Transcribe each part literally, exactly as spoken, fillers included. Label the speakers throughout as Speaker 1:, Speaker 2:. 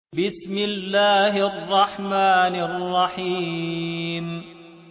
Speaker 1: بسم الله الرحمن الرحيم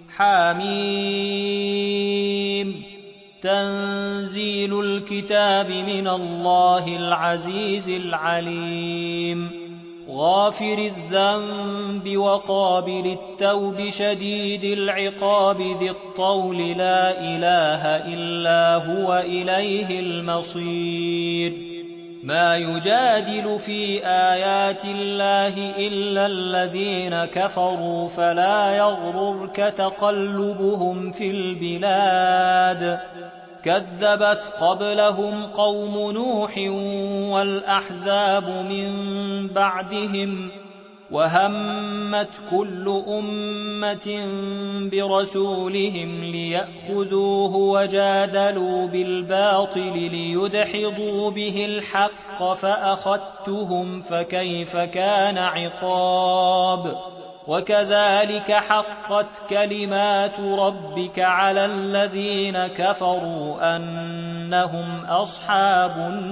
Speaker 1: حميم تنزيل الكتاب من الله العزيز العليم غافر الذنب وقابل التوب شديد العقاب ذي الطول لا إله إلا هو إليه المصير ما يجادل في آيات الله إلا الذين كفروا فلا يغررك تقلبهم في البلاد كذبت قبلهم قوم نوح والأحزاب من بعدهم وهمت كل أمة برسولهم ليأخذوه وجادلوا بالباطل ليدحضوا به الحق فأخذتهم فكيف كان عقاب وكذلك حقت كلمات ربك على الذين كفروا أنهم أصحاب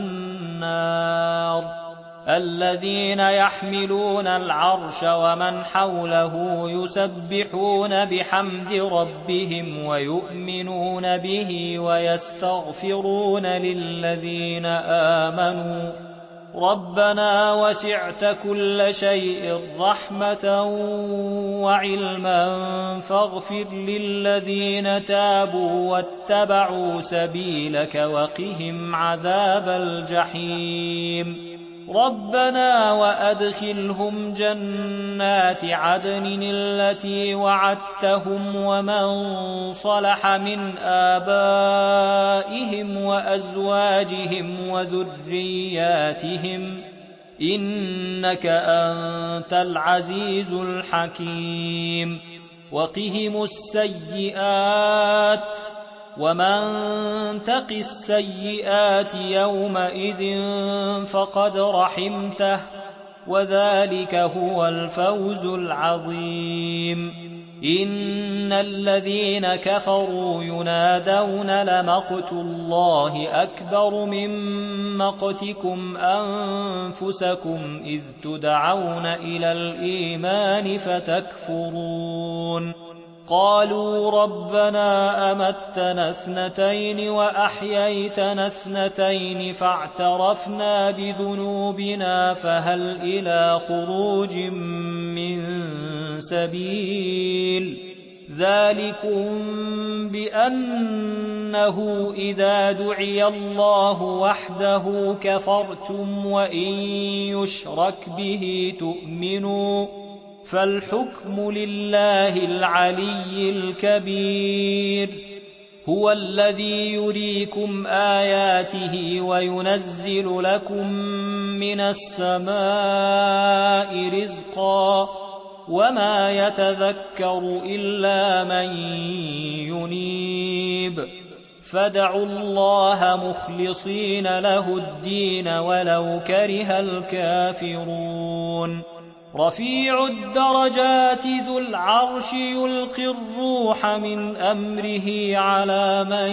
Speaker 1: النار الذين يحملون العرش ومن حوله يسبحون بحمد ربهم ويؤمنون به ويستغفرون للذين آمنوا ربنا وسعت كل شيء رحمة وعلما فاغفر للذين تابوا واتبعوا سبيلك وقهم عذاب الجحيم ربنا وأدخلهم جنات عدن التي وعدتهم ومن صلح من آبائهم وأزواجهم وذرياتهم إنك أنت العزيز الحكيم وقهم السيئات ومن تق السيئات يومئذ فقد رحمته وذلك هو الفوز العظيم إن الذين كفروا ينادون لمقت الله أكبر من مقتكم أنفسكم إذ تدعون إلى الإيمان فتكفرون قالوا ربنا أمتنا اثنتين وأحييتنا اثنتين فاعترفنا بذنوبنا فهل إلى خروج من سبيل ذلكم بأنه إذا دعي الله وحده كفرتم وإن يشرك به تؤمنوا فالحكم لله العلي الكبير هو الذي يريكم آياته وينزل لكم من السماء رزقا وما يتذكر إلا من ينيب فادعوا الله مخلصين له الدين ولو كره الكافرون رفيع الدرجات ذو العرش يلقي الروح من أمره على من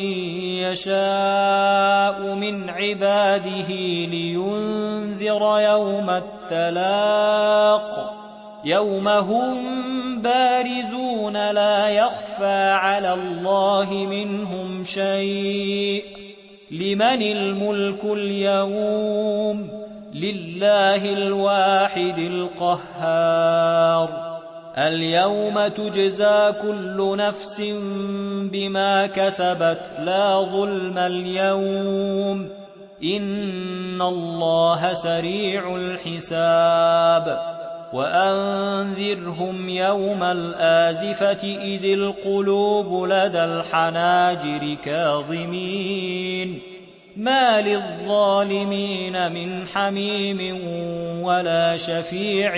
Speaker 1: يشاء من عباده لينذر يوم التلاق يوم هم بارزون لا يخفى على الله منهم شيء لمن الملك اليوم لله الواحد القهار اليوم تجزى كل نفس بما كسبت لا ظلم اليوم إن الله سريع الحساب وأنذرهم يوم الآزفة إذ القلوب لدى الحناجر كاظمين ما للظالمين من حميم ولا شفيع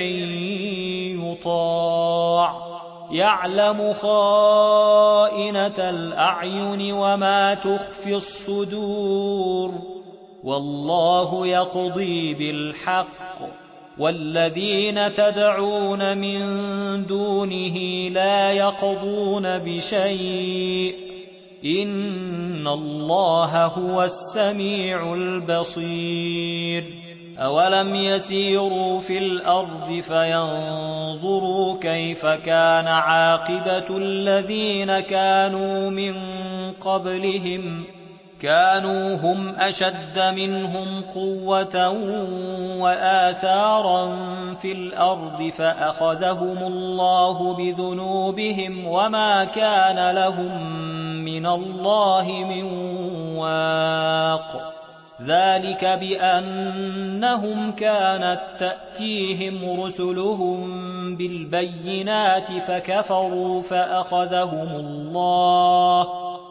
Speaker 1: يطاع يعلم خائنة الأعين وما تخفي الصدور والله يقضي بالحق والذين تدعون من دونه لا يقضون بشيء إن الله هو السميع البصير أولم يسيروا في الأرض فينظروا كيف كان عاقبة الذين كانوا من قبلهم كانوا هم أشد منهم قوة وآثارا في الأرض فأخذهم الله بذنوبهم وما كان لهم من الله من واق ذلك بأنهم كانت تأتيهم رسلهم بالبينات فكفروا فأخذهم الله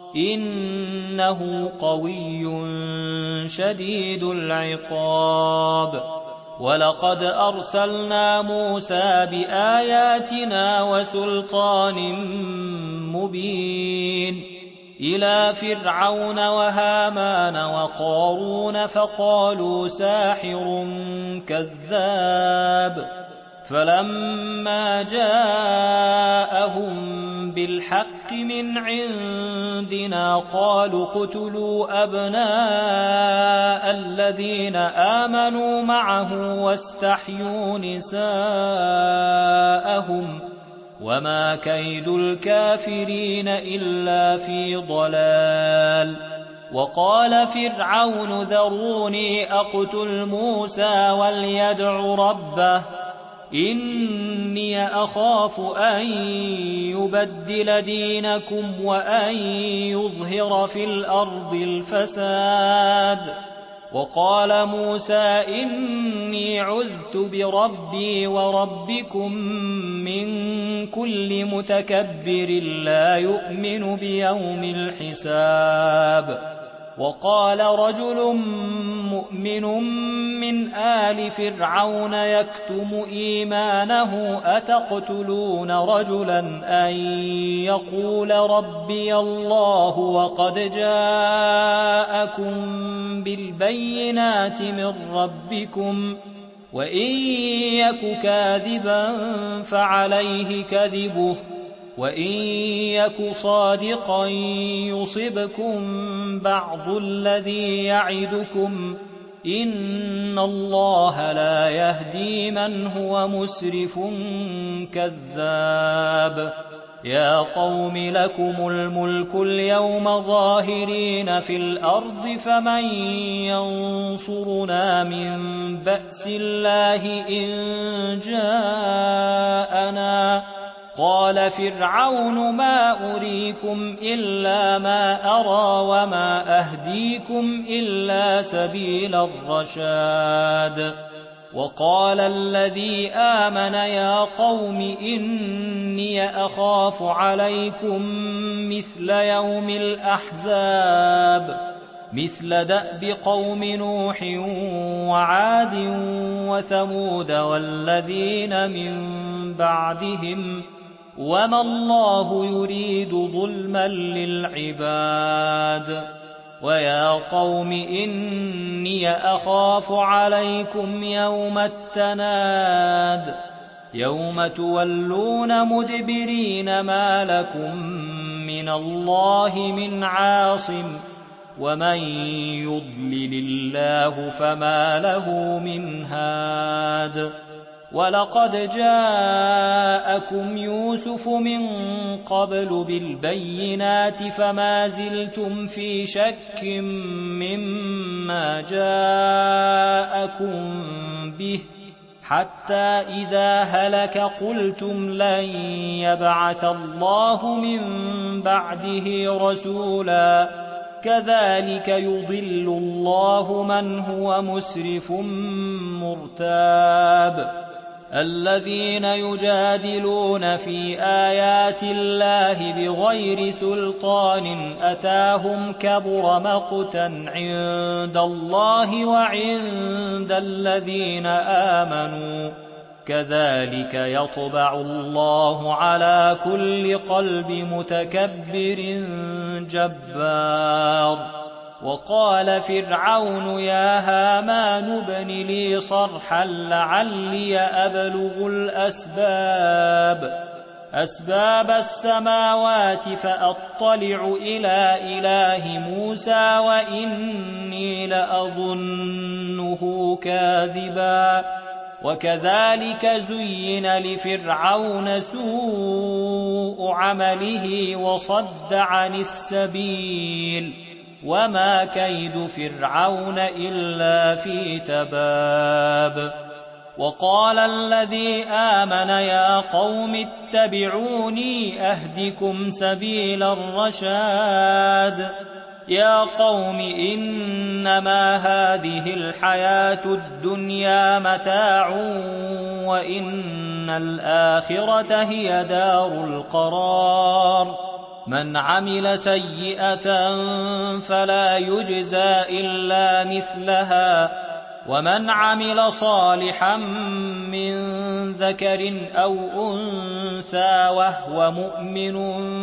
Speaker 1: إنه قوي شديد العقاب ولقد أرسلنا موسى بآياتنا وسلطان مبين إلى فرعون وهامان وقارون فقالوا ساحر كذاب فلما جاءهم بالحق من عندنا قالوا اقتلوا أبناء الذين آمنوا معه واستحيوا نساءهم وما كيد الكافرين إلا في ضلال وقال فرعون ذروني أقتل موسى وليدع ربه إني أخاف أن يبدل دينكم وأن يظهر في الأرض الفساد وقال موسى إني عذت بربي وربكم من كل متكبر لا يؤمن بيوم الحساب وقال رجل مؤمن من آل فرعون يكتم إيمانه أتقتلون رجلا أن يقول ربي الله وقد جاءكم بالبينات من ربكم وإن يك كاذبا فعليه كذبه وإن يك صادقا يصبكم بعض الذي يعدكم إن الله لا يهدي من هو مسرف كذاب يا قوم لكم الملك اليوم ظاهرين في الأرض فمن ينصرنا من بأس الله إن جاءنا قال فرعون ما أريكم إلا ما أرى وما أهديكم إلا سبيل الرشاد وقال الذي آمن يا قوم إني أخاف عليكم مثل يوم الأحزاب مثل دأب قوم نوح وعاد وثمود والذين من بعدهم وما الله يريد ظلما للعباد ويا قوم إني أخاف عليكم يوم التناد يوم تولون مدبرين ما لكم من الله من عاصم ومن يضلل الله فما له من هاد ولقد جاءكم يوسف من قبل بالبينات فما زلتم في شك مما جاءكم به حتى إذا هلك قلتم لن يبعث الله من بعده رسولا كذلك يضل الله من هو مسرف مرتاب الذين يجادلون في آيات الله بغير سلطان أتاهم كبر مقتا عند الله وعند الذين آمنوا كذلك يطبع الله على كل قلب متكبر جبار وقال فرعون يا هامان ابن لي صرحا لعلي أبلغ الأسباب أسباب السماوات فأطلع إلى إله موسى وإني لأظنه كاذبا وكذلك زين لفرعون سوء عمله وصد عن السبيل وما كيد فرعون إلا في تباب وقال الذي آمن يا قوم اتبعوني أهدكم سبيل الرشاد يا قوم إنما هذه الحياة الدنيا متاع وإن الآخرة هي دار القرار من عمل سيئة فلا يجزى إلا مثلها ومن عمل صالحا من ذكر أو أنثى وهو مؤمن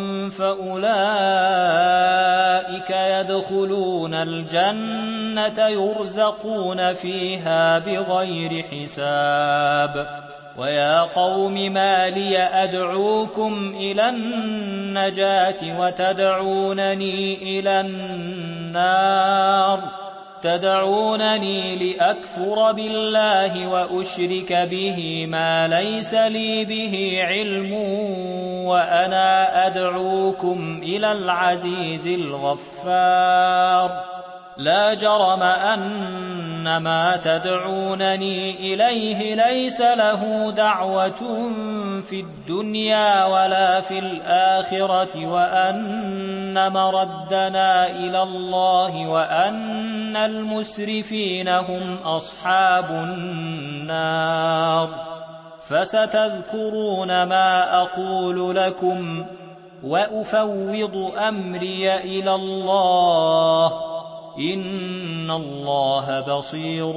Speaker 1: فأولئك يدخلون الجنة يرزقون فيها بغير حساب ويا قوم ما لي أدعوكم إلى النجاة وتدعونني إلى النار تدعونني لأكفر بالله وأشرك به ما ليس لي به علم وأنا أدعوكم إلى العزيز الغفار لا جرم أن ما تدعونني إليه ليس له دعوة في الدنيا ولا في الآخرة وأن مردنا إلى الله وأن المسرفين هم أصحاب النار فستذكرون ما أقول لكم وأفوض أمري إلى الله إن الله بصير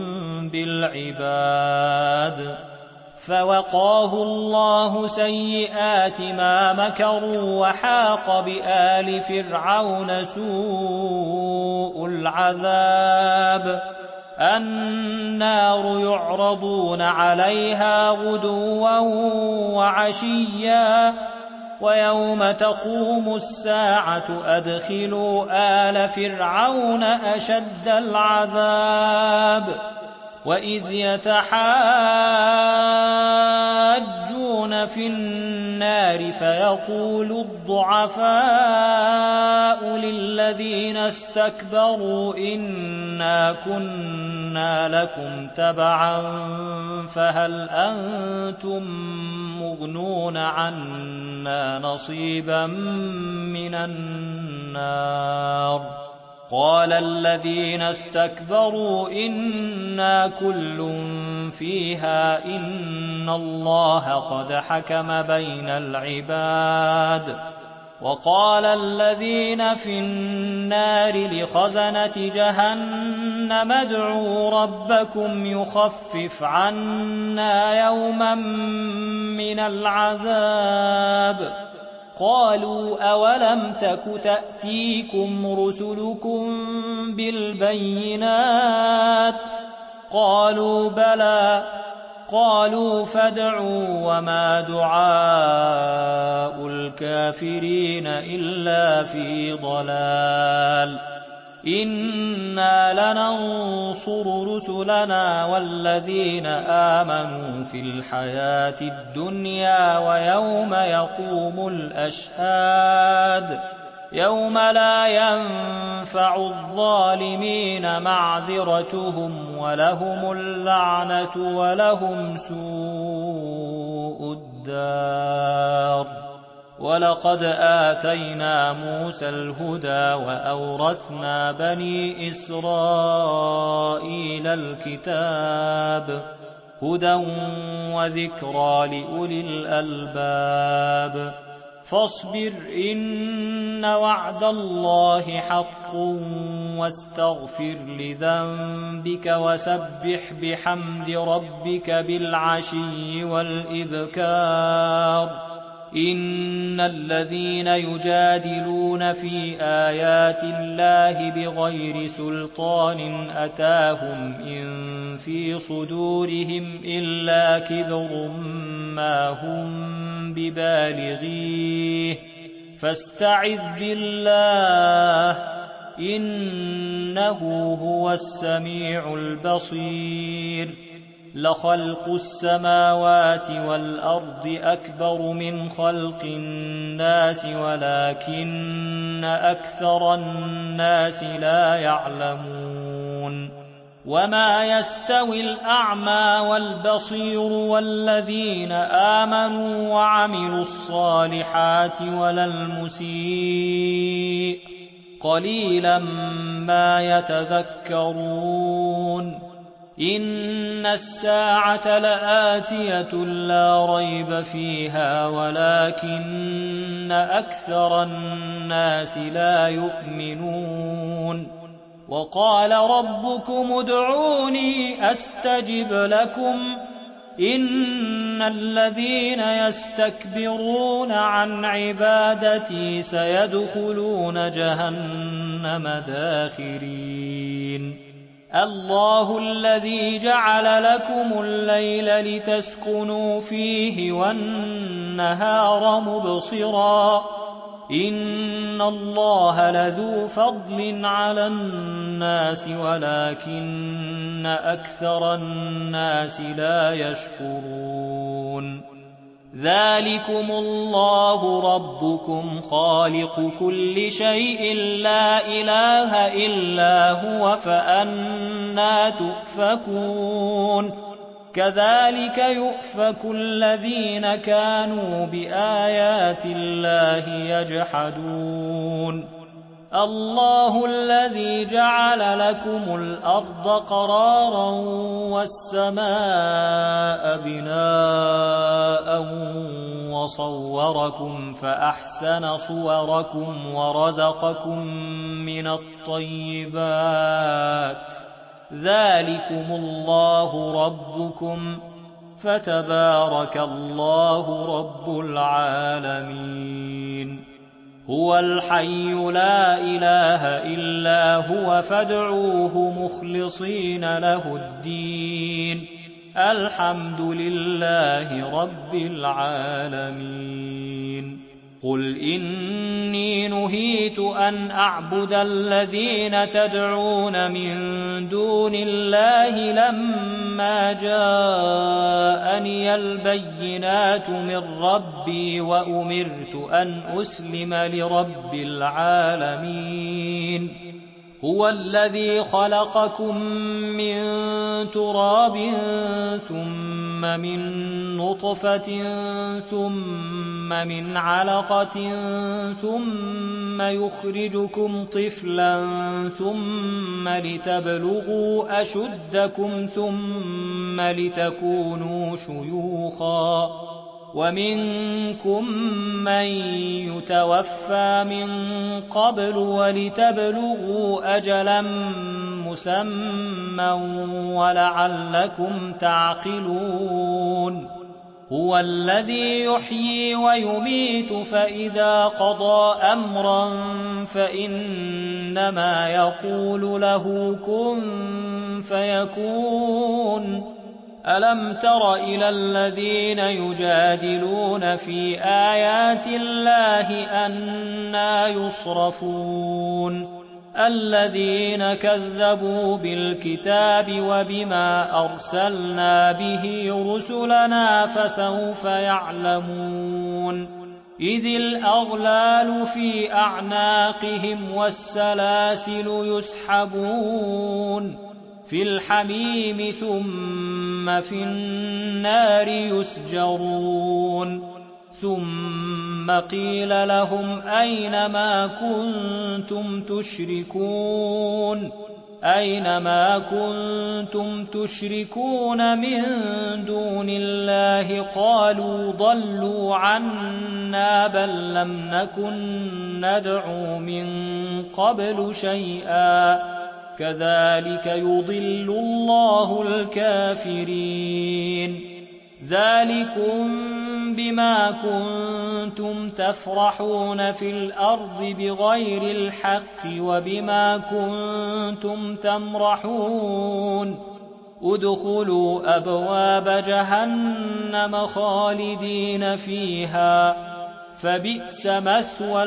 Speaker 1: بالعباد فوقاه الله سيئات ما مكروا وحاق بآل فرعون سوء العذاب النار يعرضون عليها غدوا وعشيا ويوم تقوم الساعة أدخلوا آل فرعون أشد العذاب وإذ يتحاجون في النار فيقول الضعفاء للذين استكبروا إنا كنا لكم تبعا فهل أنتم مغنون عنا نصيبا من النار قال الذين استكبروا إنا كل فيها إن الله قد حكم بين العباد وقال الذين في النار لخزنة جهنم ادعوا ربكم يخفف عنا يوما من العذاب قالوا أولم تك تأتيكم رسلكم بالبينات قالوا بلى قالوا فادعوا وما دعاء الكافرين إلا في ضلال إنا لننصر رسلنا والذين آمنوا في الحياة الدنيا ويوم يقوم الأشهاد يوم لا ينفع الظالمين معذرتهم ولهم اللعنة ولهم سوء الدار ولقد آتينا موسى الهدى وأورثنا بني إسرائيل الكتاب هدى وذكرى لأولي الألباب فاصبر إن وعد الله حق واستغفر لذنبك وسبح بحمد ربك بالعشي والإبكار إن الذين يجادلون في آيات الله بغير سلطان أتاهم إن في صدورهم إلا كبر ما هم ببالغيه فاستعذ بالله إنه هو السميع البصير لخلق السماوات والأرض أكبر من خلق الناس ولكن أكثر الناس لا يعلمون وما يستوي الأعمى والبصير والذين آمنوا وعملوا الصالحات ولا المسيء قليلا ما يتذكرون إن الساعة لآتية لا ريب فيها ولكن أكثر الناس لا يؤمنون وقال ربكم ادعوني أستجب لكم إن الذين يستكبرون عن عبادتي سيدخلون جهنم داخرين الله الذي جعل لكم الليل لتسكنوا فيه والنهار مبصرا إن الله لذو فضل على الناس ولكن أكثر الناس لا يشكرون ذلكم الله ربكم خالق كل شيء لا إله إلا هو فأنى تؤفكون كذلك يؤفك الذين كانوا بآيات الله يجحدون الله الذي جعل لكم الأرض قرارا والسماء بناء وصوركم فأحسن صوركم ورزقكم من الطيبات ذلكم الله ربكم فتبارك الله رب العالمين هو الحي لا إله إلا هو فادعوه مخلصين له الدين الحمد لله رب العالمين قل إني نهيت أن أعبد الذين تدعون من دون الله لما جاءني البينات من ربي وأمرت أن أسلم لرب العالمين هو الذي خلقكم من تراب ثم من نطفة ثم من علقة ثم يخرجكم طفلا ثم لتبلغوا أشدكم ثم لتكونوا شيوخا ومنكم من يتوفى من قبل ولتبلغوا أجلا مسمى ولعلكم تعقلون هو الذي يحيي ويميت فإذا قضى أمرا فإنما يقول له كن فيكون ألم تر إلى الذين يجادلون في آيات الله أنى يصرفون الذين كذبوا بالكتاب وبما أرسلنا به رسلنا فسوف يعلمون إذ الأغلال في أعناقهم والسلاسل يسحبون في الحميم ثم في النار يسجرون ثم قيل لهم أين ما كنتم تشركون أين ما كنتم تشركون من دون الله قالوا ضلوا عنا بل لم نكن ندعو من قبل شيئا كذلك يضل الله الكافرين ذلكم بما كنتم تفرحون في الأرض بغير الحق وبما كنتم تمرحون ادخلوا أبواب جهنم خالدين فيها فبئس مثوى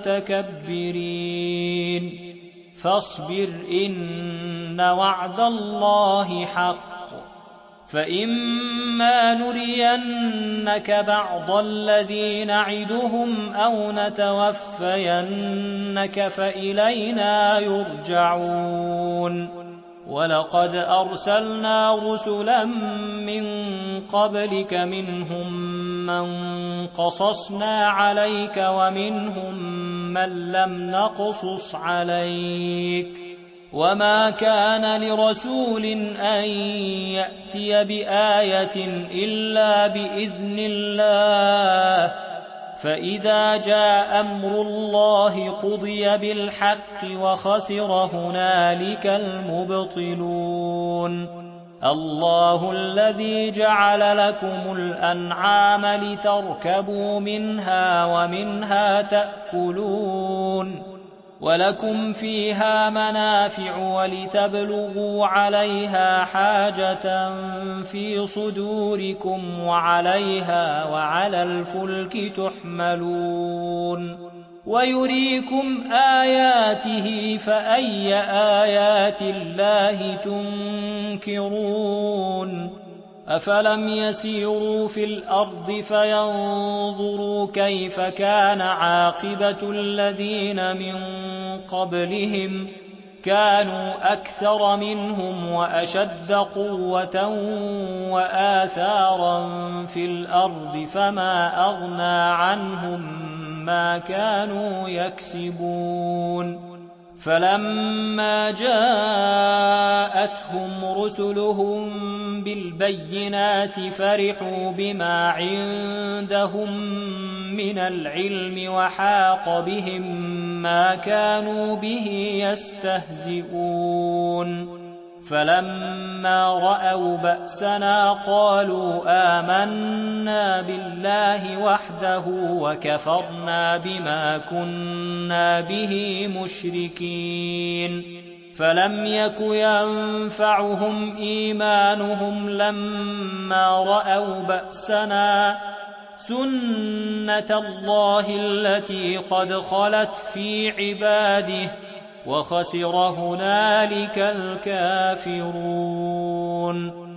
Speaker 1: المتكبرين فاصبر إن وعد الله حق فإما نرينك بعض الذي نعدهم أو نتوفينك فإلينا يرجعون ولقد أرسلنا رسلا من قبلك منهم من قصصنا عليك ومنهم من لم نقصص عليك وما كان لرسول أن يأتي بآية إلا بإذن الله فإذا جاء أمر الله قضي بالحق وخسر هنالك المبطلون الله الذي جعل لكم الأنعام لتركبوا منها ومنها تأكلون ولكم فيها منافع ولتبلغوا عليها حاجة في صدوركم وعليها وعلى الفلك تحملون ويريكم آياته فأي آيات الله تنكرون أفلم يسيروا في الأرض فينظروا كيف كان عاقبة الذين من قبلهم كانوا أكثر منهم وأشد قوة وآثارا في الأرض فما أغنى عنهم ما كانوا يكسبون فلما جاءتهم رسلهم بالبينات فرحوا بما عندهم من العلم وحاق بهم ما كانوا به يستهزئون فلما رأوا بأسنا قالوا آمنا بالله وحده وكفرنا بما كنا به مشركين فلم يك ينفعهم إيمانهم لما رأوا بأسنا سنة الله التي قد خلت في عباده وخسر هنالك الكافرون